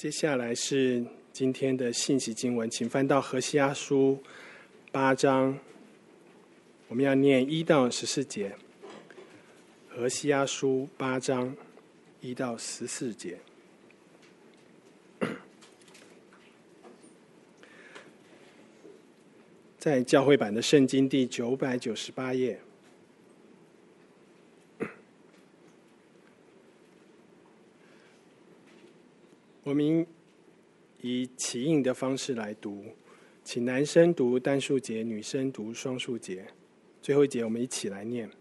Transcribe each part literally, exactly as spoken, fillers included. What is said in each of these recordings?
接下来是今天的信息经文，请翻到何西阿书八章，我们要念一到十四节。何西阿书八章一到十四节。在教会版的圣经第九百九十八页。我们以起印的方式来读，请男生读单数节，女生读双数节。最后一节我们一起来念。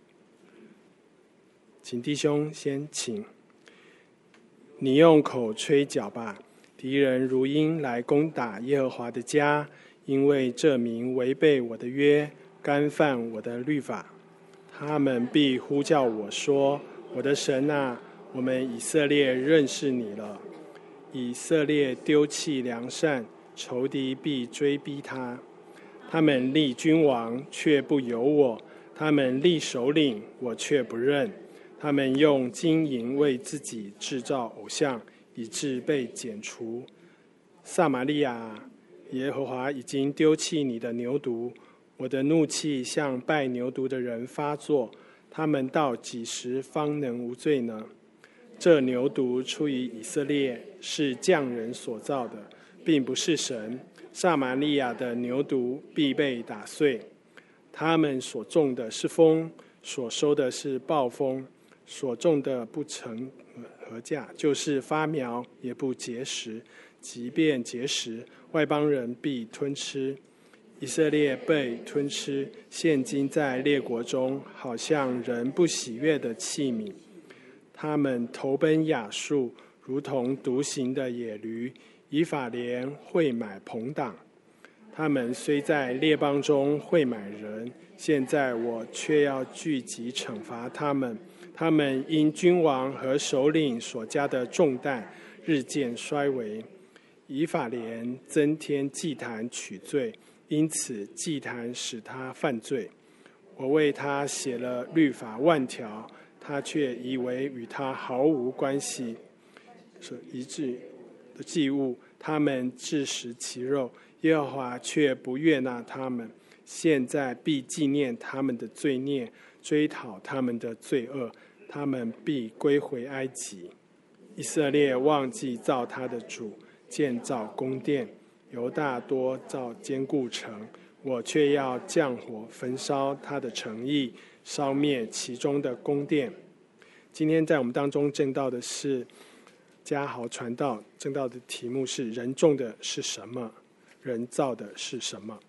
请弟兄先请。你用口吹角吧，敌人如鹰来攻打耶和华的家，因为这民违背我的约，干犯我的律法。他们必呼叫我说：我的神啊，我们以色列认识你了。以色列丢弃良善，仇敌必追逼他。他们立君王，却不由我；他们立首领，我却不认。他们用金银为自己制造偶像，以致被剪除。撒玛利亚，耶和华已经丢弃你的牛犊，我的怒气向拜牛犊的人发作。他们到几时方能无罪呢？这牛犊出于以色列，是匠人所造的，并不是神。撒玛利亚的牛犊必被打碎。他们所种的是风，所收的是暴风，所种的不成禾稼，就是发苗也不结实。即便结实，外邦人必吞吃。以色列被吞吃，现今在列国中，好像人不喜悦的器皿。他们投奔亚述，如同独行的野驴；以法莲会买朋党。他们虽在列邦中会买人，现在我却要聚集惩罚他们。他们因君王和首领所加的重担，日渐衰微。以法莲增添祭坛取罪，因此祭坛使他犯罪。我为他写了律法万条，他却以为与他毫无关系。所一致的祭物，他们自食其肉，耶和华却不悦纳他们。现在必纪念他们的罪孽，追讨他们的罪恶，他们必归回埃及。以色列忘记造他的主，建造宫殿；犹大多造坚固城，我却要降火焚烧他的城邑，烧灭其中的宫殿。今天在我们当中证道的是嘉豪传道，证道的题目是人种的是什么，人造的是什么。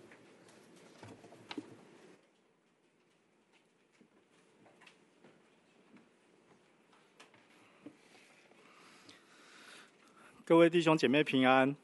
各位弟兄姐妹平安。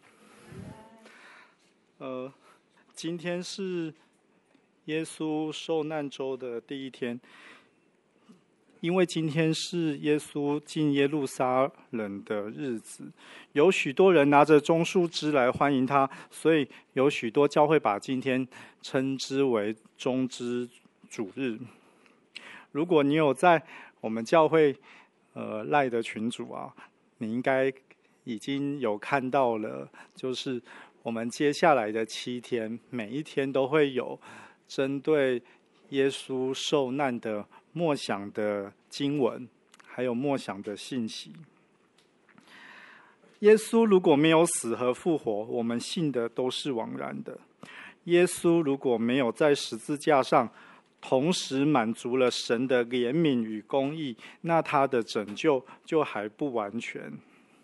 呃，今天是耶稣受难周的第一天，因为今天是耶稣进耶路撒冷的日子，有许多人拿着棕树枝来欢迎他，所以有许多教会把今天称之为棕枝主日。如果你有在我们教会呃赖的群组啊，你应该已经有看到了，就是我们接下来的七天，每一天都会有针对耶稣受难的默想的经文，还有默想的信息。耶稣如果没有死和复活，我们信的都是枉然的。耶稣如果没有在十字架上同时满足了神的怜悯与公义，那他的拯救就还不完全。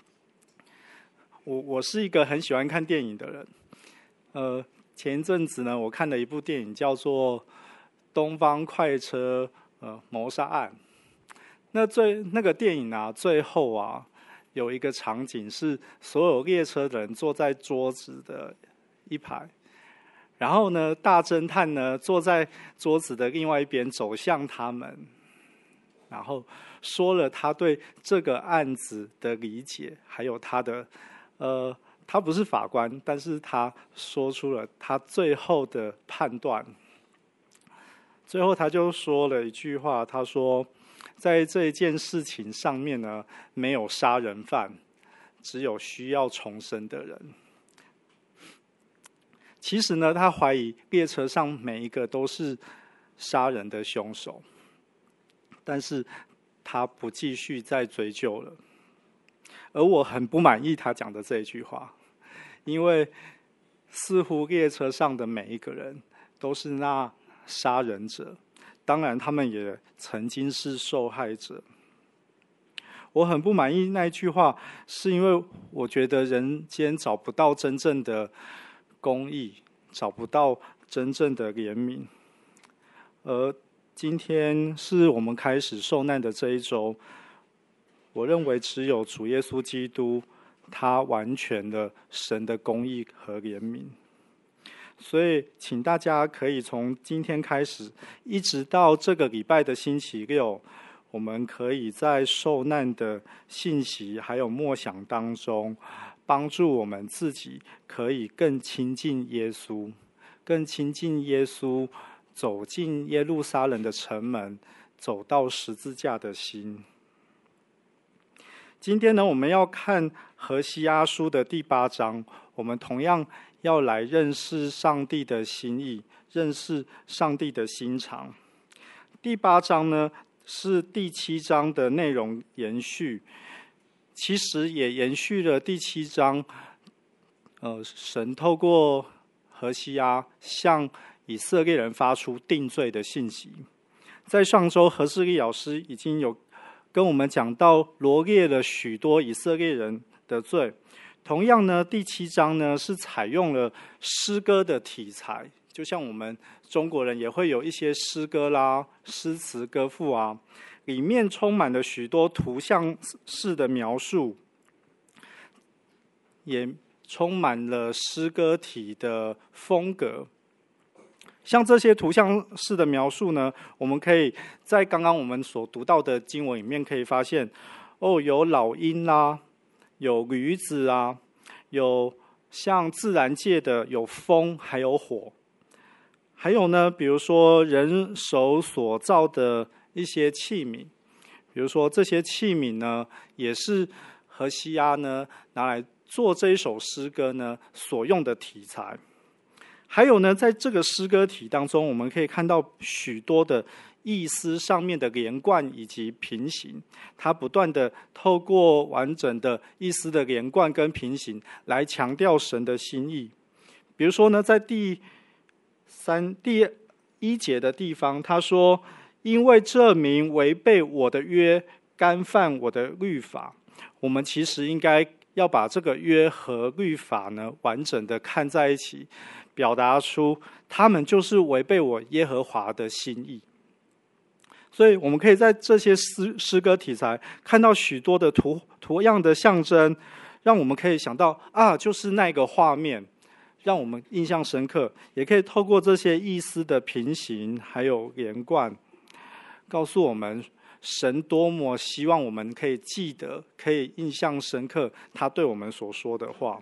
我我是一个很喜欢看电影的人，呃，前一阵子呢，我看了一部电影叫做《东方快车呃谋杀案》。那最那个电影啊，最后啊，有一个场景是所有列车的人坐在桌子的一排，然后呢，大侦探呢坐在桌子的另外一边走向他们，然后说了他对这个案子的理解，还有他的。呃，他不是法官，但是他说出了他最后的判断。最后他就说了一句话，他说，在这一件事情上面呢，没有杀人犯， 只有需要重生的人。其实呢，他怀疑列车上每一个都是杀人的凶手，但是他不继续再追究了。而我很不满意他讲的这一句话，因为似乎列车上的每一个人都是那杀人者，当然他们也曾经是受害者。我很不满意那一句话，是因为我觉得人间找不到真正的公义，找不到真正的怜悯。而今天是我们开始受难的这一周，我认为只有主耶稣基督，他完全的神的公义和怜悯。所以请大家可以从今天开始一直到这个礼拜的星期六，我们可以在受难的信息还有默想当中，帮助我们自己可以更亲近耶稣，更亲近耶稣，走进耶路撒冷的城门，走到十字架的心。今天呢，我们要看何西阿书的第八章，我们同样要来认识上帝的心意，认识上帝的心肠。第八章呢，是第七章的内容延续，其实也延续了第七章，呃，神透过何西阿向以色列人发出定罪的信息。在上周，何世立老师已经有跟我们讲到罗列了许多以色列人的罪。同样呢，第七章呢是采用了诗歌的题材，就像我们中国人也会有一些诗歌啦、诗词歌赋啊，里面充满了许多图像式的描述，也充满了诗歌体的风格。像这些图像式的描述呢，我们可以在刚刚我们所读到的经文里面可以发现，哦，有老鹰啦，有驴子啊，有像自然界的有风，还有火，还有呢，比如说人手所造的一些器皿，比如说这些器皿呢，也是何西阿呢拿来做这一首诗歌呢所用的题材。还有呢，在这个诗歌体当中，我们可以看到许多的意思上面的连贯以及平行，它不断的透过完整的意思的连贯跟平行来强调神的心意。比如说呢，在第三第一节的地方，他说：“因为这民违背我的约，干犯我的律法。”我们其实应该要把这个约和律法呢完整的看在一起，表达出他们就是违背我耶和华的心意。所以我们可以在这些诗诗歌题材看到许多的图图样的象征，让我们可以想到啊，就是那个画面，让我们印象深刻。也可以透过这些意思的平行还有连贯，告诉我们神多么希望我们可以记得，可以印象深刻他对我们所说的话。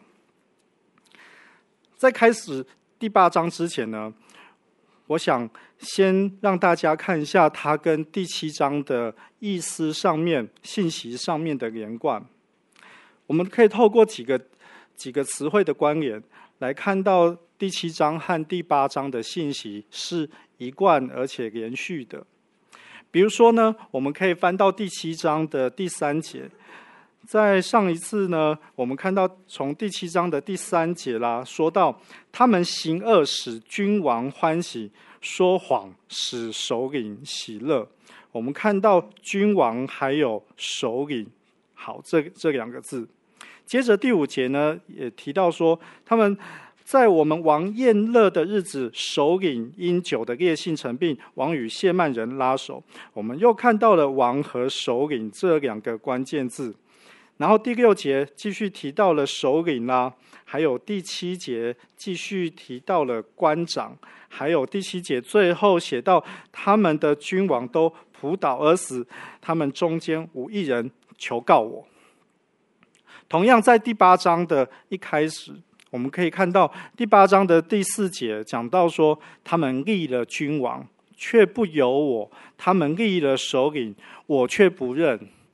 在开始第八章之前呢，我想先让大家看一下它跟第七章的意思上面、信息上面的连贯。我们可以透过几个几个词汇的关联，来看到第七章和第八章的信息是一贯而且连续的。比如说呢，我们可以翻到第七章的第三节。在上一次呢，我们看到从第七章的第三节啦，说到他们行恶使君王欢喜，说谎使首领喜乐。我们看到君王还有首领，好，这这两个字。接着第五节呢，也提到说，他们在我们王宴乐的日子，首领因酒的烈性成病，王与谢曼人拉手。我们又看到了王和首领这两个关键字。然后第六节继续提到了首领啦，还有第七节继续提到了官长，还有第七节最后写到他们的君王都仆倒而死，他们中间无一人求告我。同样在第八章的一开始，我们可以看到第八章的第四节讲到说，他们立了君王，却不由我；他们立了首领，我却不认。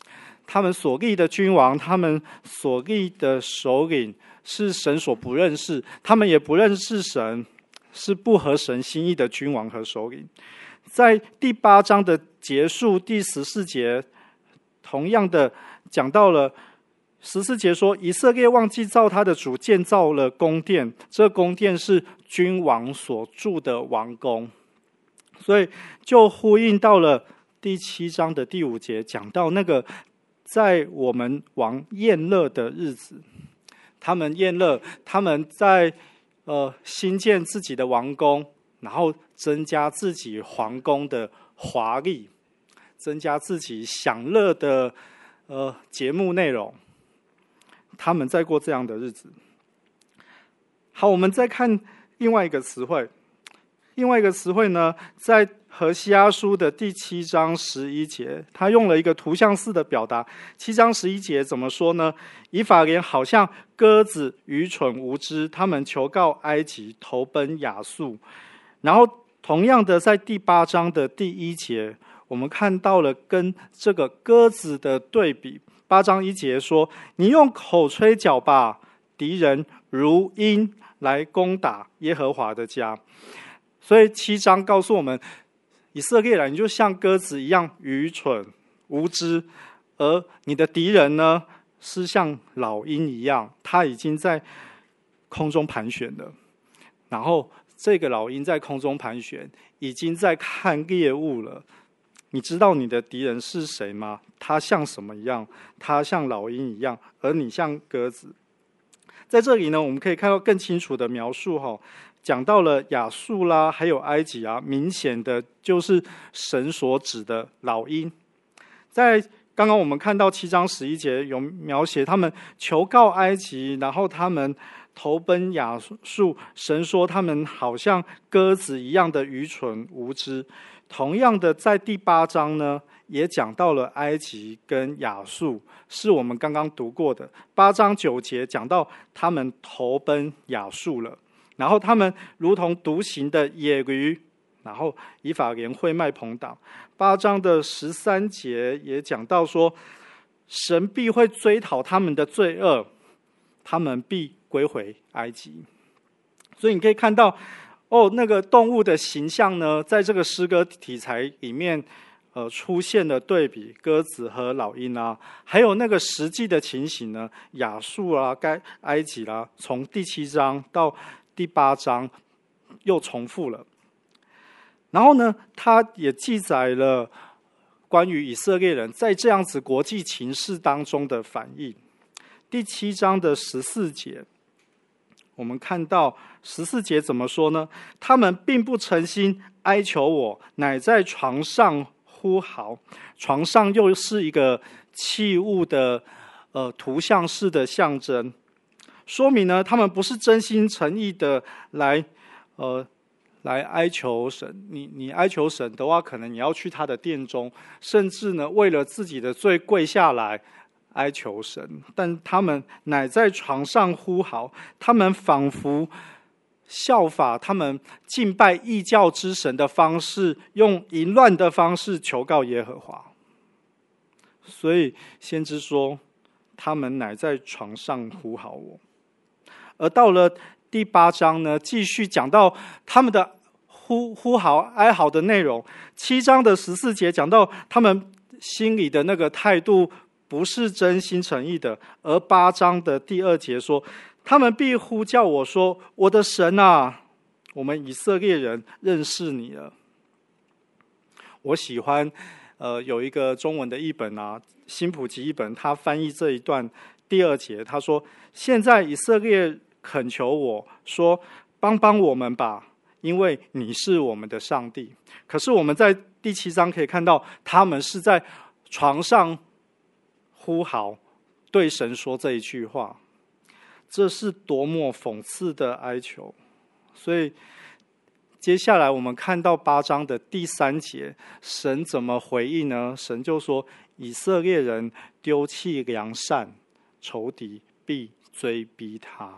他们所立的君王，他们所立的首领是神所不认识，他们也不认识神，是不合神心意的君王和首领。在第八章的结束，第十四节同样的讲到了，十四节说，以色列忘记造他的主建造了宫殿，这宫殿是君王所住的王宫，所以就呼应到了第七章的第五节，讲到那个在我们王宴乐的日子，他们宴乐，他们在呃新建自己的王宫，然后增加自己皇宫的华丽，增加自己享乐的呃节目内容，他们在过这样的日子。好，我们再看另外一个词汇，另外一个词汇呢，在何西阿书的第七章十一节，他用了一个图像式的表达。七章十一节怎么说呢？以法莲好像鸽子，愚蠢无知，他们求告埃及，投奔亚述。然后同样的，在第八章的第一节，我们看到了跟这个鸽子的对比。八章一节说：“你用口吹角吧，敌人如鹰来攻打耶和华的家。”所以七章告诉我们，以色列人就像鸽子一样愚蠢无知，而你的敌人呢，是像老鹰一样，他已经在空中盘旋了。然后这个老鹰在空中盘旋，已经在看猎物了。你知道你的敌人是谁吗？他像什么一样？他像老鹰一样，而你像鸽子。在这里呢，我们可以看到更清楚的描述哈，讲到了亚述啦，还有埃及啊，明显的就是神所指的老鹰。在刚刚我们看到七章十一节有描写他们求告埃及，然后他们投奔亚述，神说他们好像鸽子一样的愚蠢无知。同样的，在第八章呢，也讲到了埃及跟亚述，是我们刚刚读过的。八章九节讲到他们投奔亚述了，然后他们如同独行的野驴，然后以法莲会卖朋党。八章的十三节也讲到说，神必会追讨他们的罪恶，他们必归回埃及。所以你可以看到，哦，那个动物的形象呢，在这个诗歌题材里面，呃，出现了对比，鸽子和老鹰啊，还有那个实际的情形呢，亚述啊、该埃及啦、啊，从第七章到第八章又重复了。然后呢，他也记载了关于以色列人在这样子国际情势当中的反应。第七章的十四节，我们看到十四节怎么说呢？他们并不诚心哀求我，乃在床上呼号。床上又是一个器物的呃图像式的象征，说明呢，他们不是真心诚意的来呃来哀求神。你你哀求神的话，可能你要去他的殿中，甚至呢，为了自己的罪跪下来哀求神，但他们乃在床上呼号，他们仿佛效法他们敬拜异教之神的方式，用淫乱的方式求告耶和华。所以先知说，他们乃在床上呼号我。而到了第八章呢，继续讲到他们的呼呼号哀嚎的内容。七章的十四节讲到他们心里的那个态度不是真心诚意的，而八章的第二节说，他们必呼叫我说，我的神啊，我们以色列人认识你了。我喜欢呃有一个中文的译本啊，新普及译本，他翻译这一段第二节，他说，现在以色列恳求我说，帮帮我们吧，因为你是我们的上帝。可是我们在第七章可以看到，他们是在床上呼号，对神说这一句话，这是多么讽刺的哀求。所以接下来我们看到八章的第三节，神怎么回应呢？神就说，以色列人丢弃良善，仇敌必追逼他。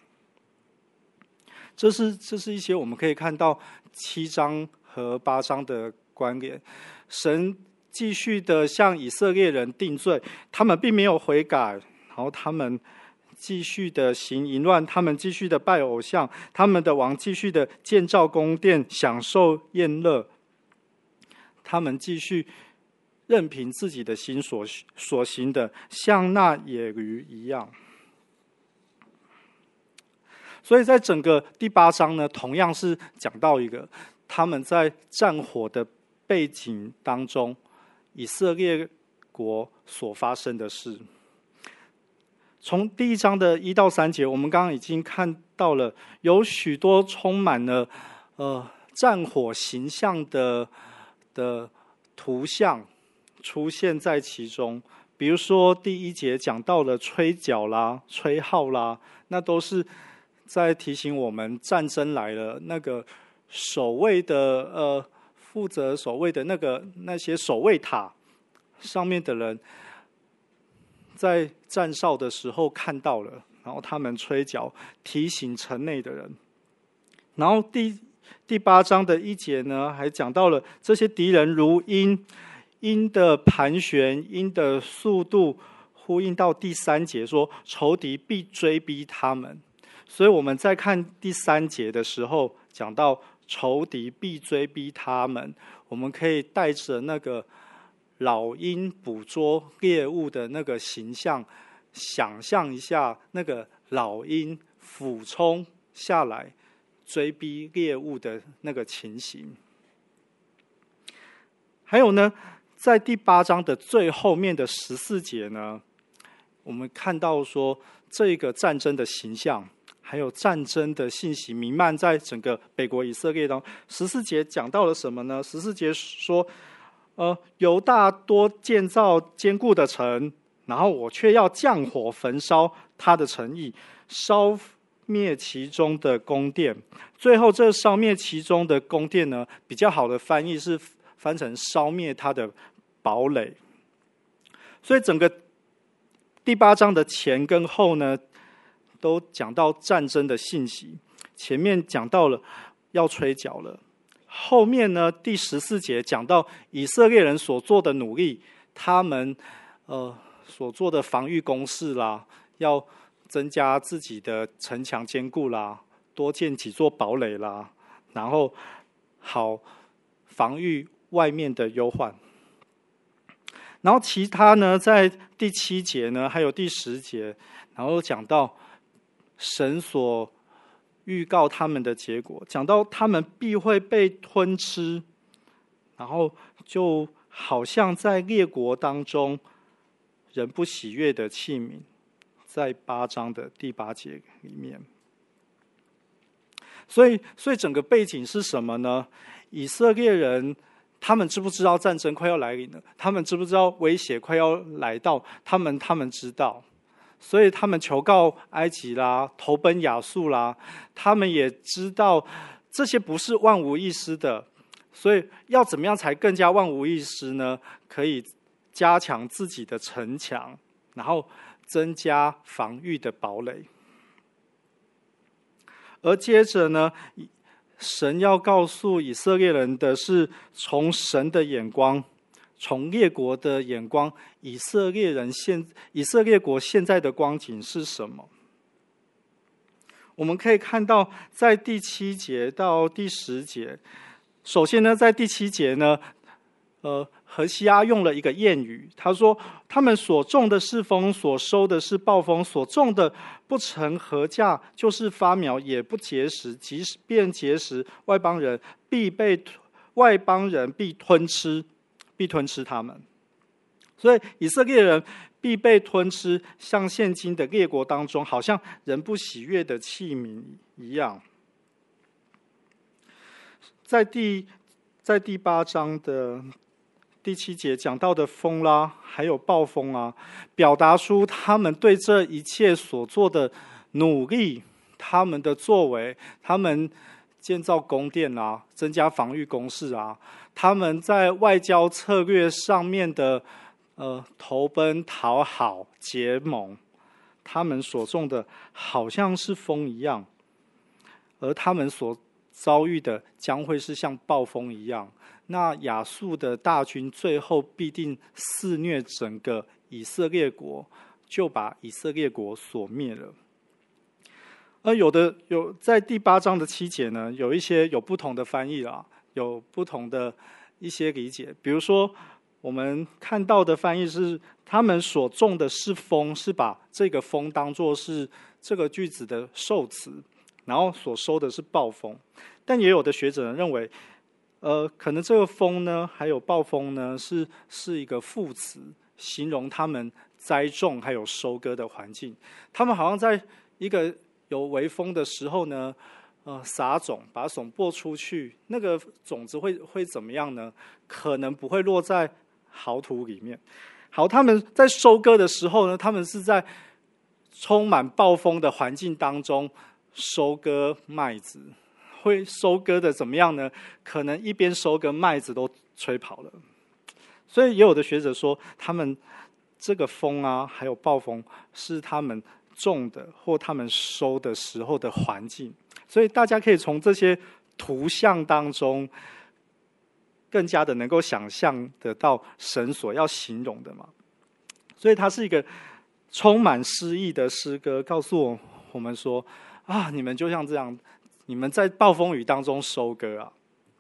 这是这是一些我们可以看到七章和八章的关联。神继续的向以色列人定罪，他们并没有悔改，然后他们继续的行淫乱，他们继续的拜偶像，他们的王继续的建造宫殿，享受宴乐，他们继续任凭自己的心所所行的，像那野驴一样。所以在整个第八章呢，同样是讲到一个他们在战火的背景当中，以色列国所发生的事。从第一章的一到三节，我们刚刚已经看到了有许多充满了呃战火形象的的图像出现在其中。比如说第一节讲到了吹角啦、吹号啦，那都是在提醒我们战争来了，那个守卫的呃负责守卫的那个那些守卫塔上面的人，在站哨的时候看到了，然后他们吹角提醒城内的人。然后第第八章的一节呢，还讲到了这些敌人如鹰，鹰的盘旋，鹰的速度，呼应到第三节说仇敌必追逼他们。所以我们在看第三节的时候，讲到仇敌必追逼他们，我们可以带着那个老鹰捕捉猎物的那个形象，想象一下那个老鹰俯冲下来追逼猎物的那个情形。还有呢，在第八章的最后面的十四节呢，我们看到说这个战争的形象，还有战争的信息弥漫在整个北国以色列当中。十四节讲到了什么呢？十四节说，呃，犹大多建造坚固的城，然后我却要降火焚烧他的城邑，烧灭其中的宫殿。最后这烧灭其中的宫殿呢，比较好的翻译是翻成烧灭他的堡垒。所以整个第八章的前跟后呢，都讲到战争的信息。前面讲到了要吹角了，后面呢第十四节讲到以色列人所做的努力，他们呃所做的防御工事啦，要增加自己的城墙坚固啦，多建几座堡垒啦，然后好防御外面的忧患。然后其他呢，在第七节呢，还有第十节，然后讲到神所预告他们的结果，讲到他们必会被吞吃，然后就好像在列国当中人不喜悦的器皿，在八章的第八节里面。所以，所以整个背景是什么呢？以色列人他们知不知道战争快要来临了？他们知不知道威胁快要来到？他们他们知道。所以他们求告埃及啦，投奔亚述啦，他们也知道这些不是万无一失的，所以要怎么样才更加万无一失呢？可以加强自己的城墙，然后增加防御的堡垒。而接着呢，神要告诉以色列人的是，从神的眼光，从列国的眼光，以色列人现以色列国现在的光景是什么？我们可以看到，在第七节到第十节，首先呢，在第七节呢，呃，何西阿用了一个谚语，他说：“他们所种的是风，所收的是暴风；所种的不成禾稼，就是发苗，也不结实。即便结实，外邦人必被外邦人必吞吃。”必吞吃他们，所以以色列人必被吞吃，像现今的列国当中，好像人不喜悦的器皿一样。在第在第八章的第七节讲到的风啦，还有暴风啊，表达出他们对这一切所做的努力，他们的作为，他们建造宫殿啊，增加防御工事啊，他们在外交策略上面的呃投奔、讨好、结盟，他们所种的好像是风一样，而他们所遭遇的将会是像暴风一样，那亚述的大军最后必定肆虐整个以色列国，就把以色列国所灭了。而有的有在第八章的七节呢，有一些有不同的翻译啦，有不同的一些理解。比如说，我们看到的翻译是，他们所种的是风，是把这个风当作是这个句子的受词，然后所收的是暴风。但也有的学者认为，呃，可能这个风呢，还有暴风呢，是是一个副词，形容他们栽种还有收割的环境。他们好像在一个有微风的时候呢，呃，撒种，把种播出去，那个种子会会怎么样呢？可能不会落在好土里面。好，他们在收割的时候呢，他们是在充满暴风的环境当中收割麦子，会收割的怎么样呢？可能一边收割，麦子都吹跑了。所以也有的学者说，他们这个风啊，还有暴风，是他们种的或他们收的时候的环境。所以大家可以从这些图像当中更加的能够想象得到神所要形容的嘛。所以它是一个充满诗意的诗歌，告诉我们说啊，你们就像这样，你们在暴风雨当中收割啊。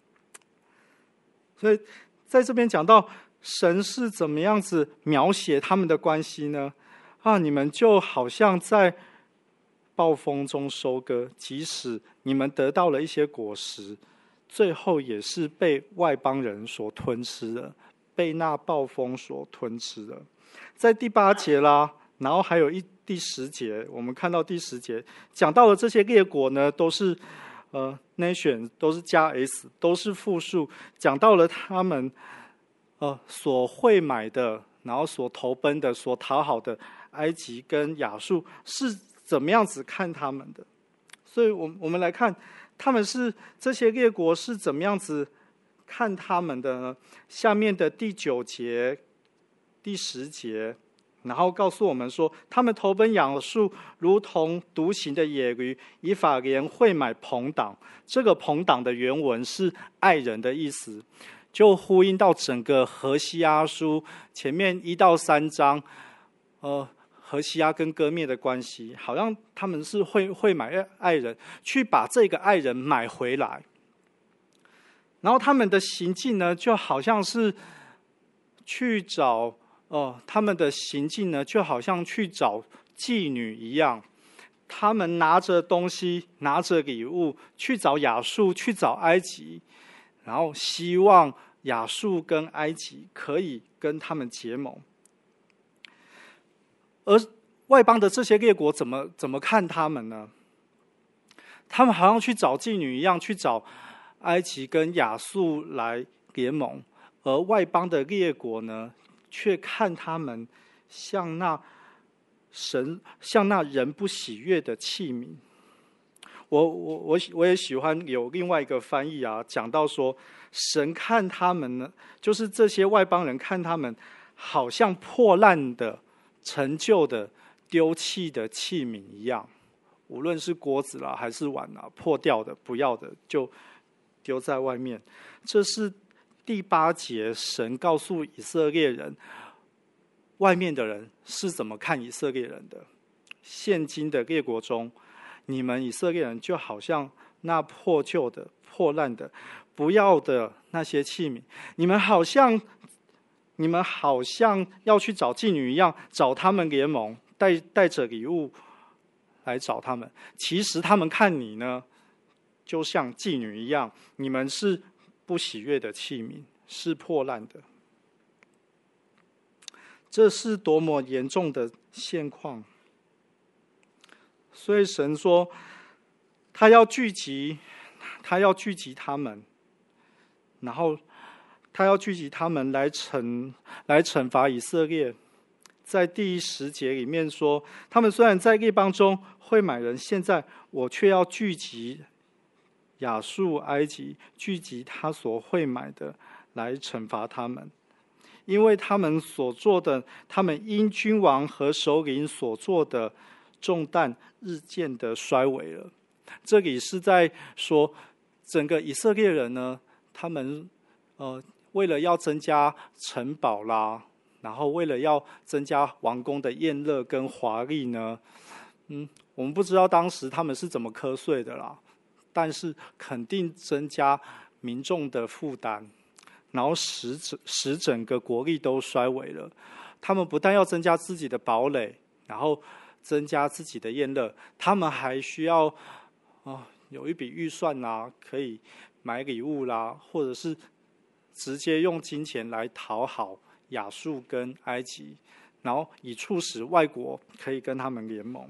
所以在这边讲到神是怎么样子描写他们的关系呢？啊，你们就好像在暴风中收割，即使你们得到了一些果实，最后也是被外邦人所吞吃了，被那暴风所吞吃了。在第八节啦，然后还有一第十节，我们看到第十节讲到了这些列国呢，都是呃 nation， 都是加 s， 都是复数，讲到了他们呃所会买的，然后所投奔的，所讨好的埃及跟亚述是怎么样子看他们的。所以我我们来看他们是这些列国是怎么样子看他们的呢？下面的第九节第十节，然后告诉我们说，他们投奔亚述如同独行的野驴，以法莲会买朋党。这个朋党的原文是爱人的意思，就呼应到整个何西阿书前面一到三章，呃，何西阿跟歌灭的关系，好像他们是会会买爱人，去把这个爱人买回来。然后他们的行径呢，就好像是去找。哦，他们的行径呢，就好像去找妓女一样，他们拿着东西，拿着礼物去找亚述，去找埃及，然后希望亚述跟埃及可以跟他们结盟。而外邦的这些列国怎么怎么看他们呢？他们好像去找妓女一样，去找埃及跟亚述来联盟，而外邦的列国呢，却看他们像那神，像那人不喜悦的器皿。我我我我也喜欢有另外一个翻译啊，讲到说，神看他们呢，就是这些外邦人看他们，好像破烂的、陈旧的、丢弃的器皿一样。无论是锅子啦，还是碗啦，破掉的、不要的，就丢在外面。这是第八节，神告诉以色列人，外面的人是怎么看以色列人的。现今的列国中，你们以色列人就好像那破旧的、破烂的、不要的那些器皿，你们好像，你们好像要去找妓女一样，找他们联盟，带带着礼物来找他们。其实他们看你呢，就像妓女一样，你们是不喜悦的器皿，是破烂的。这是多么严重的现况！所以神说，他要聚集，他要聚集他们，然后他要聚集他们来惩来惩罚以色列。在第十节里面说，他们虽然在列邦中会买人，现在我却要聚集亚述、埃及，聚集他所会买的来惩罚他们，因为他们所做的，他们因君王和首领所做的重担日渐的衰微了。这里是在说， 整个以色列人呢，他们呃为了要增加城堡啦，然后为了要增加王宫的宴乐跟华丽呢，嗯，我们不知道当时他们是怎么瞌睡的啦，但是肯定增加民众的负担，然后使使整个国力都衰微了。他们不但要增加自己的堡垒，然后增加自己的宴乐，他们还需要哦有一笔预算啦，可以买礼物啦，或者是直接用金钱来讨好亚述跟埃及，然后以促使外国可以跟他们联盟。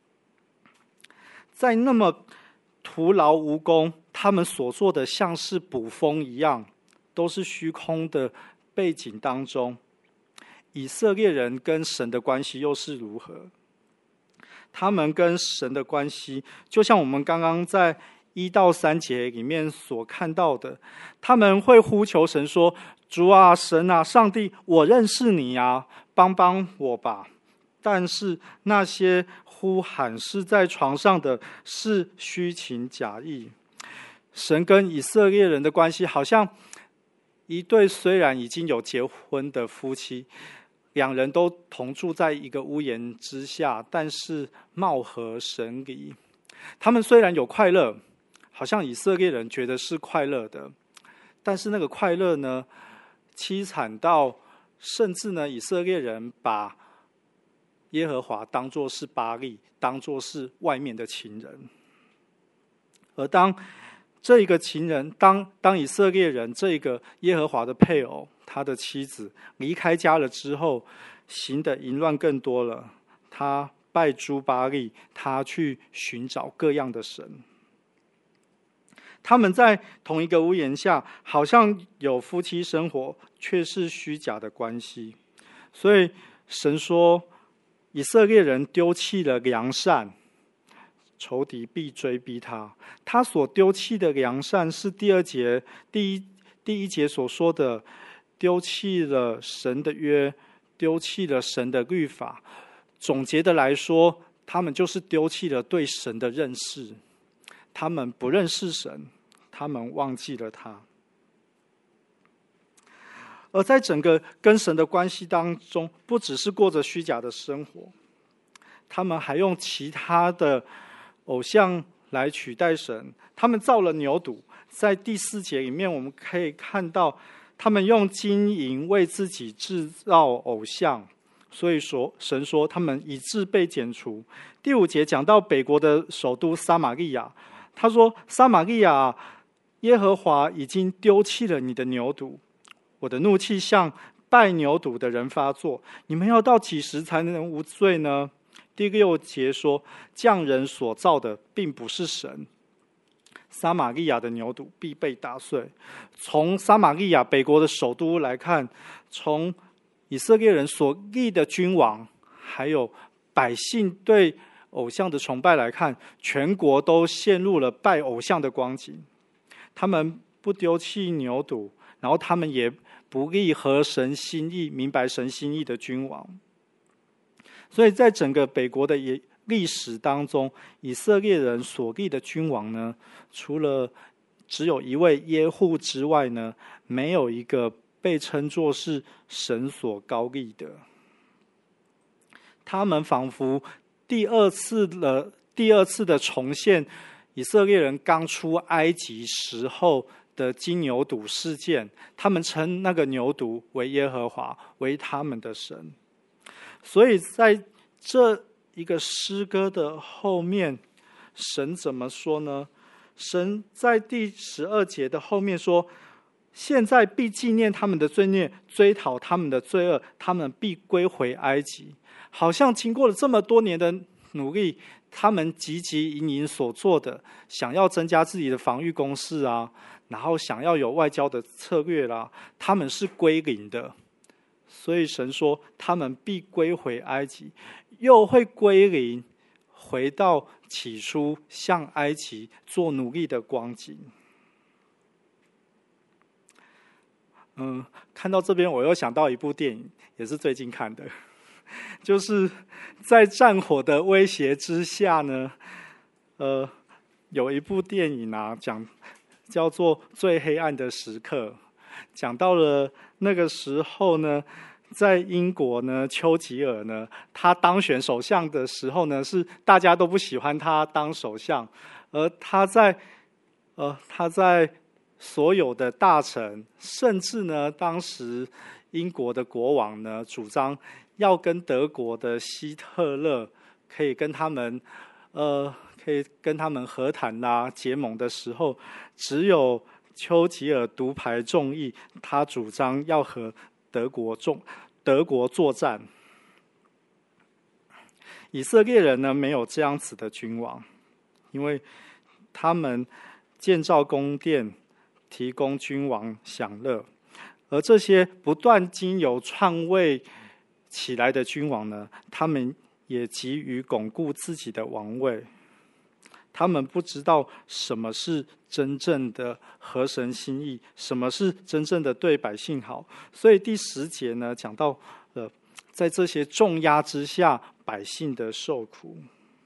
在那么徒劳无功，他们所做的像是捕风一样，都是虚空的背景当中，以色列人跟神的关系又是如何？他们跟神的关系，就像我们刚刚在一到三节里面所看到的，他们会呼求神说：“主啊，神啊，上帝，我认识你啊，帮帮我吧。”但是那些呼喊是在床上的，是虚情假意。神跟以色列人的关系，好像一对虽然已经有结婚的夫妻，两人都同住在一个屋檐之下，但是貌合神离。他们虽然有快乐，好像以色列人觉得是快乐的，但是那个快乐呢，凄惨到甚至呢，以色列人把耶和华当作是巴力，当作是外面的情人。而当这一个情人，当当以色列人这个耶和华的配偶，他的妻子离开家了之后，行的淫乱更多了。他拜诸巴力，他去寻找各样的神。他们在同一个屋檐下，好像有夫妻生活，却是虚假的关系。所以神说，以色列人丢弃了良善，仇敌必追逼他。他所丢弃的良善是第二节第一第一节所说的，丢弃了神的约，丢弃了神的律法。总结的来说，他们就是丢弃了对神的认识。他们不认识神，他们忘记了他。而在整个跟神的关系当中，不只是过着虚假的生活，他们还用其他的偶像来取代神。他们造了牛犊，在第四节里面我们可以看到，他们用金银为自己制造偶像，所以说神说他们以致被剪除。第五节讲到北国的首都撒玛利亚，他说：撒玛利亚，耶和华已经丢弃了你的牛犊，我的怒气向拜牛犊的人发作，你们要到几时才能无罪呢？第六节说，匠人所造的并不是神，撒玛利亚的牛犊必被打碎。从撒玛利亚北国的首都来看，从以色列人所立的君王，还有百姓对偶像的崇拜来看，全国都陷入了拜偶像的光景。他们不丢弃牛犊，然后他们也不立合神心意、明白神心意的君王。所以在整个北国的历史当中，以色列人所立的君王呢，除了只有一位耶户之外呢，没有一个被称作是神所高立的。他们仿佛第二次的第二次的重现以色列人刚出埃及时候的金牛犊事件，他们称那个牛犊为耶和华，为他们的神。所以在这一个诗歌的后面，神怎么说呢？神在第十二节的后面说，现在必纪念他们的罪孽，追讨他们的罪恶，他们必归回埃及。好像经过了这么多年的努力，他们汲汲营营所做的，想要增加自己的防御工事啊，然后想要有外交的策略啦，他们是归零的。所以神说，他们必归回埃及，又会归零，回到起初向埃及做奴隶的光景。嗯，看到这边我又想到一部电影，也是最近看的，就是在战火的威胁之下呢，呃，有一部电影啊，讲叫做最黑暗的时刻。讲到了那个时候呢，在英国呢，丘吉尔呢，他当选首相的时候呢，是大家都不喜欢他当首相，而他在呃他在所有的大臣，甚至呢，当时英国的国王呢，主张要跟德国的希特勒可以跟他们呃可以跟他们和谈啦、结盟的时候，只有丘吉尔独排众议，他主张要和德国重德国作战。以色列人呢，没有这样子的君王，因为他们建造宫殿，提供君王享乐，而这些不断经由篡位起来的君王呢，他们也急于巩固自己的王位。他们不知道什么是真正的合神心意，什么是真正的对百姓好。所以第十节呢，讲到了在这些重压之下，百姓的受苦。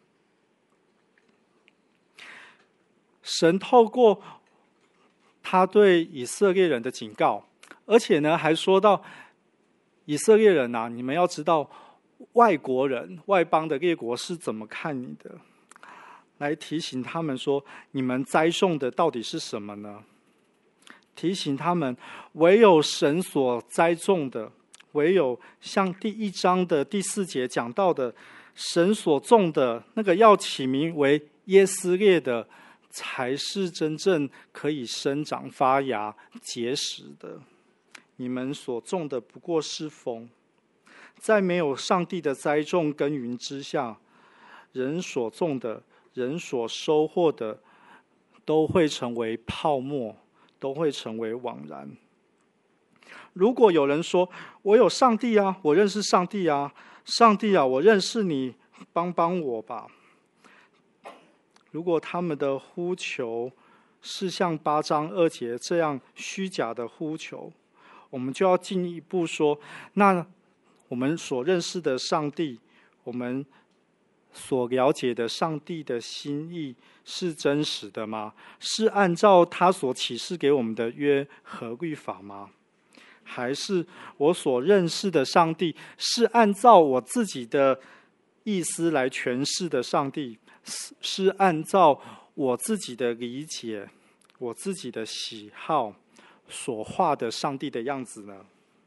神透过他对以色列人的警告，而且呢，还说到以色列人啊，你们要知道外国人、外邦的列国是怎么看你的。来提醒他们说，你们栽种的到底是什么呢？提醒他们，唯有神所栽种的，唯有像第一章的第四节讲到的，神所种的那个要起名为耶斯列的，才是真正可以生长发芽结实的。你们所种的不过是风，在没有上帝的栽种耕耘之下，人所种的，人所收获的，都会成为泡沫，都会成为枉然。如果有人说，我有上帝啊，我认识上帝啊，上帝啊，我认识你，帮帮我吧。如果他们的呼求是像八章二节这样虚假的呼求，我们就要进一步说，那我们所认识的上帝，我们所了解的上帝的心意是真实的吗？是按照他所启示给我们的约和律法吗？还是我所认识的上帝是按照我自己的意思来诠释的上帝，是按照我自己的理解、我自己的喜好所画的上帝的样子呢？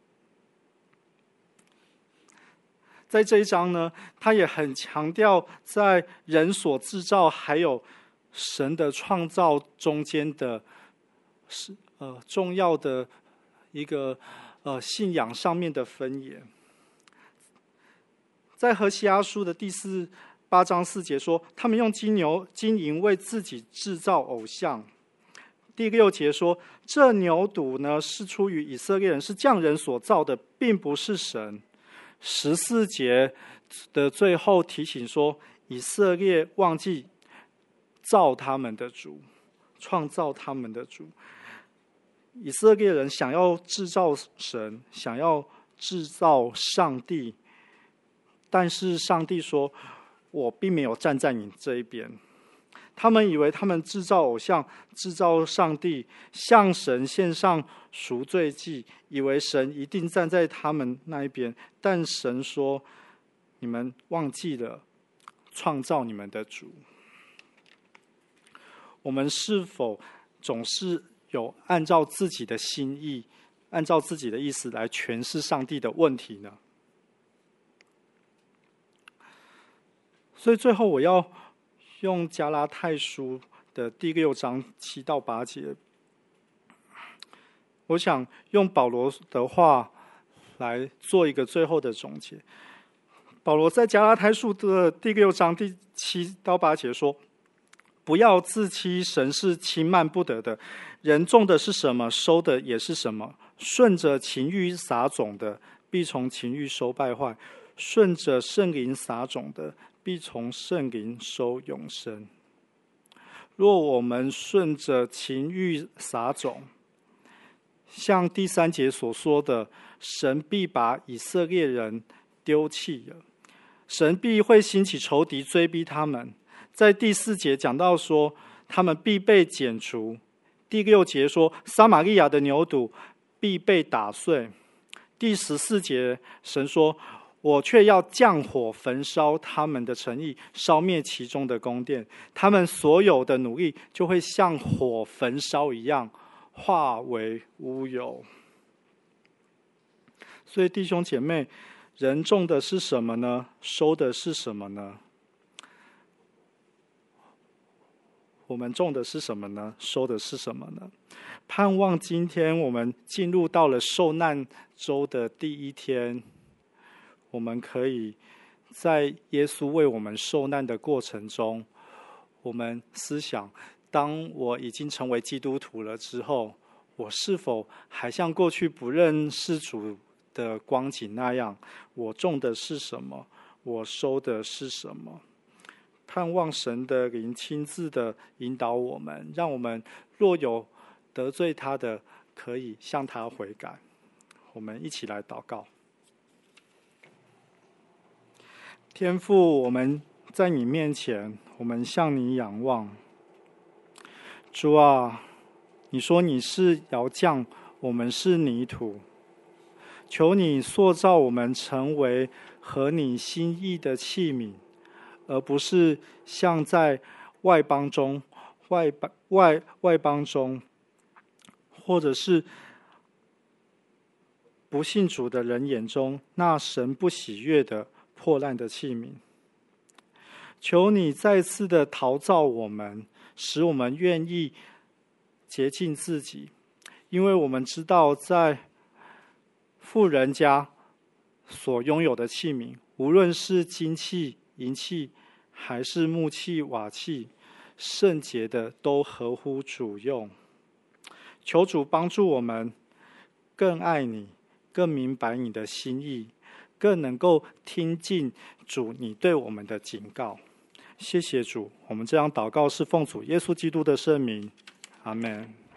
在这一章呢，他也很强调在人所制造还有神的创造中间的是呃重要的一个呃信仰上面的分野。在何西阿书的第四八章四节说，他们用金牛金银为自己制造偶像。第六节说，这牛犊呢是出于以色列人，是匠人所造的，并不是神。十四节的最后提醒说，以色列忘记造他们的主，创造他们的主。以色列人想要制造神，想要制造上帝，但是上帝说，我并没有站在你这一边。他们以为他们制造偶像，制造上帝，向神献上赎罪祭，以为神一定站在他们那一边。但神说，你们忘记了创造你们的主。我们是否总是有按照自己的心意，按照自己的意思来诠释上帝的问题呢？所以最后我要用加拉太书的第六章七到八节，我想用保罗的话来做一个最后的总结。保罗在加拉太书的第六章第七到八节说，不要自欺，神是轻慢不得的，人种的是什么，收的也是什么。顺着情欲撒种的，必从情欲收败坏；顺着圣灵撒种的，必从圣灵收永生。若我们顺着情欲撒种，像第三节所说的，神必把以色列人丢弃了，神必会兴起仇敌追逼他们。在第四节讲到说，他们必被剪除， 第六节说，撒玛利亚的牛犊必被打碎。第十四节，神说，我却要降火焚烧他们的城邑，烧灭其中的宫殿，他们所有的努力就会像火焚烧一样，化为乌有。所以弟兄姐妹，人种的是什么呢？收的是什么呢？我们种的是什么呢？收的是什么呢？盼望今天我们进入到了受难周的第一天，我们可以在耶稣为我们受难的过程中，我们思想，当我已经成为基督徒了之后，我是否还像过去不认识主的光景那样，我种的是什么，我收的是什么？盼望神的灵亲自的引导我们，让我们若有得罪他的，可以向他悔改。我们一起来祷告。天父，我们在你面前，我们向你仰望。主啊，你说你是窑匠，我们是泥土，求你塑造我们成为合你心意的器皿，而不是像在外邦中、外外外邦中，或者是不信主的人眼中那神不喜悦的破烂的器皿。求你再次的陶造我们，使我们愿意洁净自己，因为我们知道在富人家所拥有的器皿，无论是金器、银器，还是木器、瓦器，圣洁的都合乎主用。求主帮助我们更爱你，更明白你的心意，更能够听进主你对我们的警告。谢谢主，我们这样祷告是奉主耶稣基督的圣名，阿们。